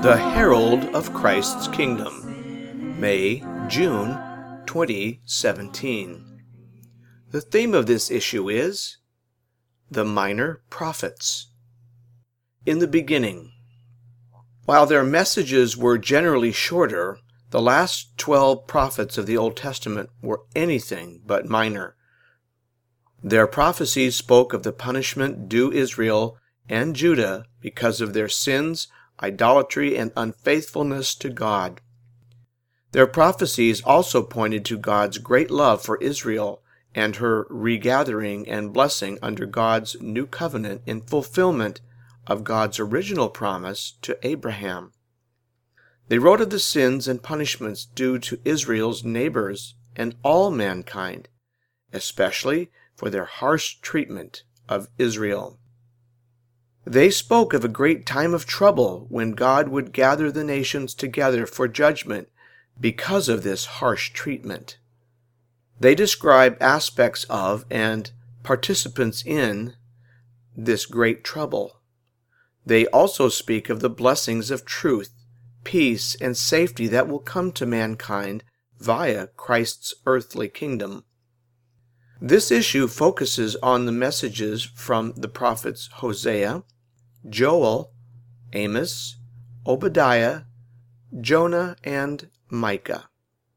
The Herald of Christ's Kingdom, May, June 2017. The theme of this issue is The Minor Prophets. In the beginning. While their messages were generally shorter, the last 12 prophets of the Old Testament were anything but minor. Their prophecies spoke of the punishment due Israel and Judah because of their sins, idolatry, and unfaithfulness to God. Their prophecies also pointed to God's great love for Israel and her regathering and blessing under God's new covenant in fulfillment of God's original promise to Abraham. They wrote of the sins and punishments due to Israel's neighbors and all mankind, especially for their harsh treatment of Israel. They spoke of a great time of trouble when God would gather the nations together for judgment because of this harsh treatment. They describe aspects of and participants in this great trouble. They also speak of the blessings of truth, peace, and safety that will come to mankind via Christ's earthly kingdom. This issue focuses on the messages from the prophets Hosea, Joel, Amos, Obadiah, Jonah, and Micah.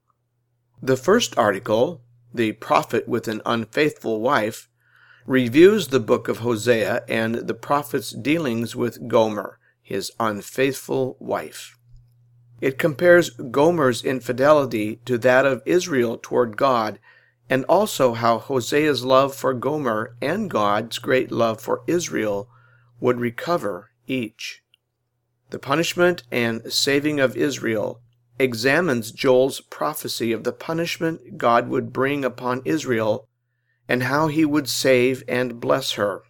The first article, The Prophet with an Unfaithful Wife, reviews the book of Hosea and the prophet's dealings with Gomer, his unfaithful wife. It compares Gomer's infidelity to that of Israel toward God, and also how Hosea's love for Gomer and God's great love for Israel would recover each. The punishment and saving of Israel examines Joel's prophecy of the punishment God would bring upon Israel and how he would save and bless her.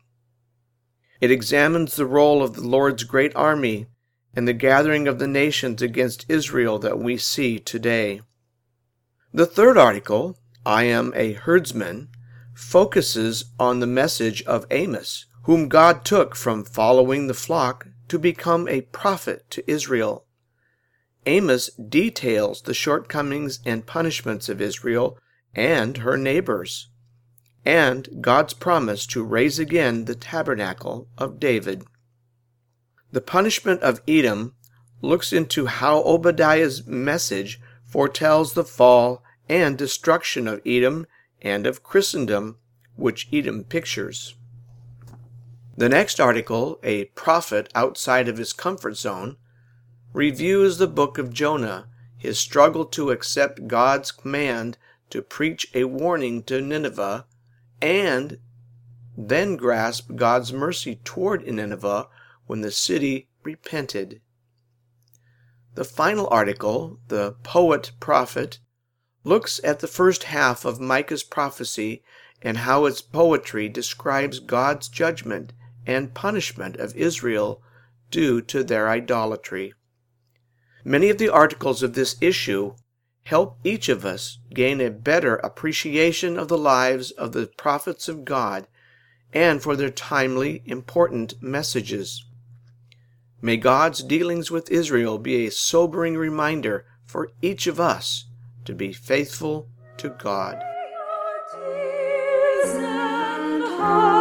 It examines the role of the Lord's great army and the gathering of the nations against Israel that we see today. The third article, I Am a Herdsman, focuses on the message of Amos, whom God took from following the flock to become a prophet to Israel. Amos details the shortcomings and punishments of Israel and her neighbors, and God's promise to raise again the tabernacle of David. The punishment of Edom looks into how Obadiah's message foretells the fall and destruction of Edom and of Christendom, which Edom pictures. The next article, A Prophet Outside of His Comfort Zone, reviews the book of Jonah, his struggle to accept God's command to preach a warning to Nineveh, and then grasp God's mercy toward Nineveh when the city repented. The final article, The Poet Prophet, looks at the first half of Micah's prophecy and how its poetry describes God's judgment and punishment of Israel due to their idolatry. Many of the articles of this issue help each of us gain a better appreciation of the lives of the prophets of God and for their timely, important messages. May God's dealings with Israel be a sobering reminder for each of us to be faithful to God.